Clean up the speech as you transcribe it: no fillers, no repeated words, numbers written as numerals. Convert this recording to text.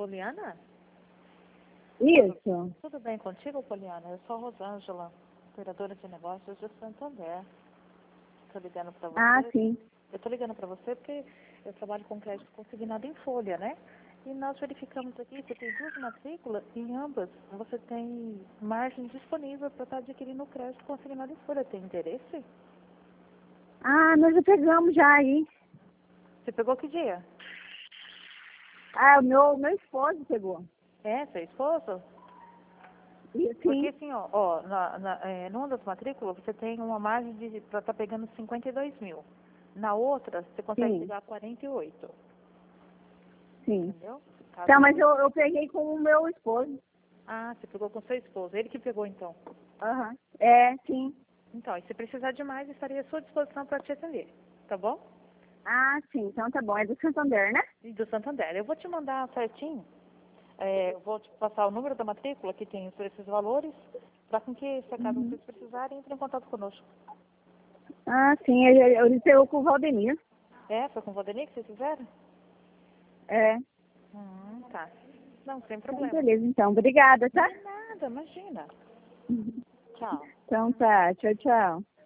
Poliana? Isso. Tudo bem contigo, Poliana? Eu sou a Rosângela, cuidadora de negócios de Santander. Estou ligando para você. Ah, sim. Eu estou ligando para você porque eu trabalho com crédito consignado em folha, né? E nós verificamos aqui, você tem 2 matrículas e em ambas você tem margem disponível para estar adquirindo o crédito consignado em folha. Tem interesse? Ah, nós já pegamos já aí. Você pegou que dia? Ah, o meu esposo pegou. É, seu esposo? E, Porque sim, assim, numa das matrículas você tem uma margem de para estar pegando 52 mil. Na outra, você consegue sim, pegar 48. sim. Entendeu? Caso Então, mas você... eu peguei com o meu esposo. Ah, você pegou com seu esposo. Ele que pegou então. Aham. É, sim. Então, e se precisar de mais, estaria à sua disposição para te atender. Tá bom? Ah, sim, então tá bom. É do Santander, né? E do Santander. Eu vou te mandar certinho. Eu vou te passar o número da matrícula que tem esses valores, para com que, se acaso Uhum. vocês precisarem, entre em contato conosco. Ah, sim, ele pegou com o Valdemir. É, foi com o Valdemir que vocês fizeram? É. Tá. Não, sem Então, problema. beleza, então. Obrigada, tá? De nada, imagina. Tchau. Então tá, tchau, tchau.